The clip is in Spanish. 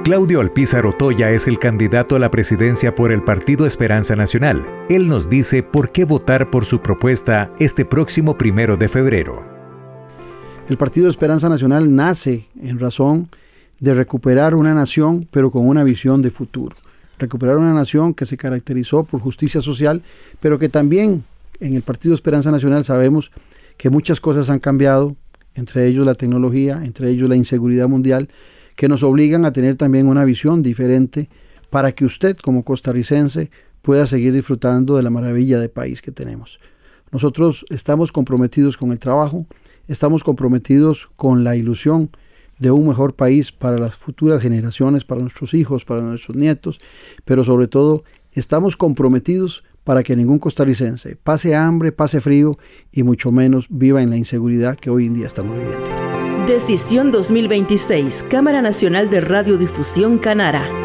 Claudio Alpizar Otoya es el candidato a la presidencia por el Partido Esperanza Nacional. Él nos dice por qué votar por su propuesta este próximo 1 de febrero. El Partido Esperanza Nacional nace en razón de recuperar una nación, pero con una visión de futuro. Recuperar una nación que se caracterizó por justicia social, pero que también en el Partido Esperanza Nacional sabemos que muchas cosas han cambiado, entre ellos la tecnología, entre ellos la inseguridad mundial, que nos obligan a tener también una visión diferente para que usted como costarricense pueda seguir disfrutando de la maravilla de país que tenemos. Nosotros estamos comprometidos con el trabajo, estamos comprometidos con la ilusión de un mejor país para las futuras generaciones, para nuestros hijos, para nuestros nietos, pero sobre todo estamos comprometidos para que ningún costarricense pase hambre, pase frío y mucho menos viva en la inseguridad que hoy en día estamos viviendo. Decisión 2026, Cámara Nacional de Radiodifusión Canara.